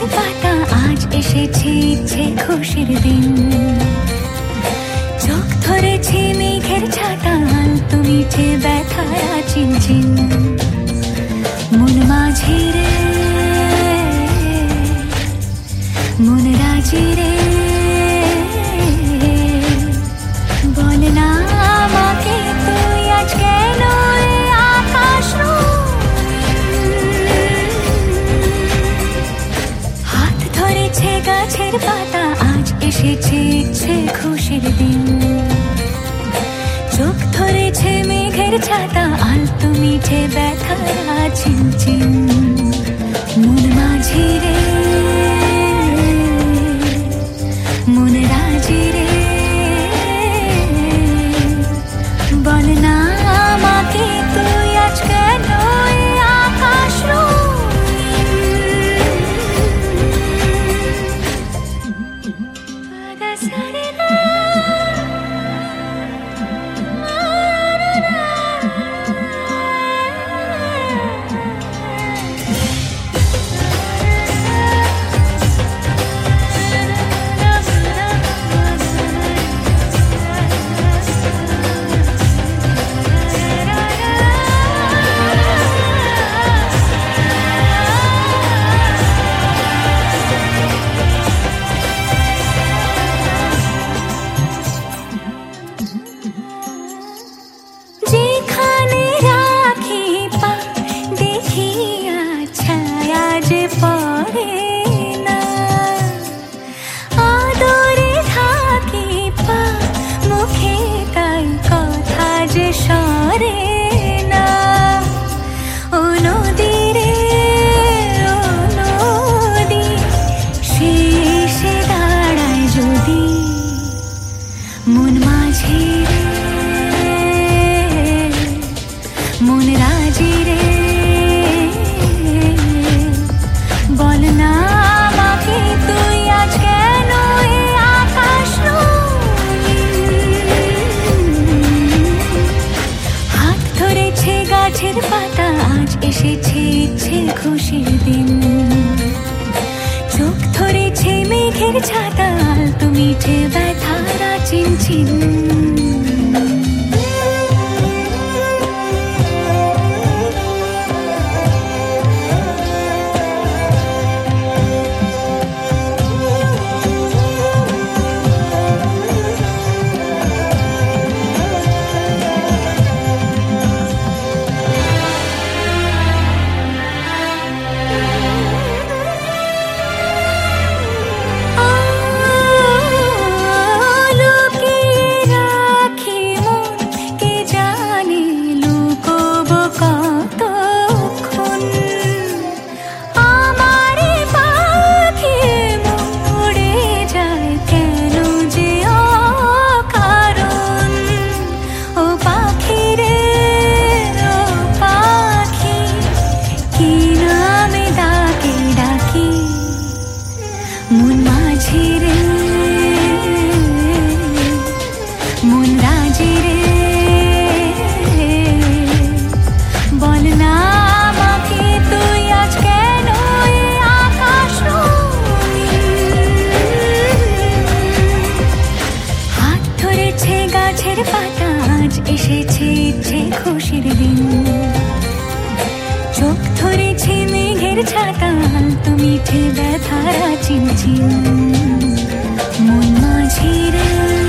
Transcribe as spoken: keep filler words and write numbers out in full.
গাছের পাতা আজ এসেছে ইচ্ছে খুশির দিন। চোখ ধরেছে মেঘের ছাতা আলতো মিঠে ব্যথারা চিনচিন। মন মাঝি রে মন রাজি রে, বল না আমাকে তুই আজ কেন আকাশ হাত ধরেছে গাছের পাতা আজ এসেছে ইচ্ছে খুশির দিন। চোখ ধরেছে মেঘের ছাতা আলতো মিঠে ব্যথারা চিনচিন। মন মাঝি রে মন রাজি রে, বল না আমাকে তুই আজ কেন আকাশ মন মাঝি রে মন রাজি রে, বল না আমাকে তুই আজ কেন আকাশ হাত ধরেছে গাছের পাতা আজ এসেছে ইচ্ছে খুশির দিন। চোখ ধরেছে মেঘের ছাতা আলতো মিঠে ব্যথারা চিনচিন। মন মাঝি রে মন রাজি রে, বল না আমাকে তুই আজ কেন আকাশ হাত ধরেছে গাছের পাতা আজ এসেছে ইচ্ছে খুশির দিন। চোখ ধরেছে মেঘের ছাতা আলতো মিঠে ব্যথারা চিনচিন। মন মাঝি রে